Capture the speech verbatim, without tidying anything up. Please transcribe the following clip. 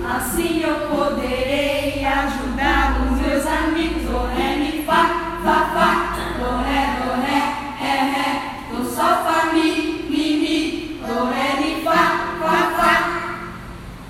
Assim eu poderei ajudar os meus amigos. Do, ré, mi, fá.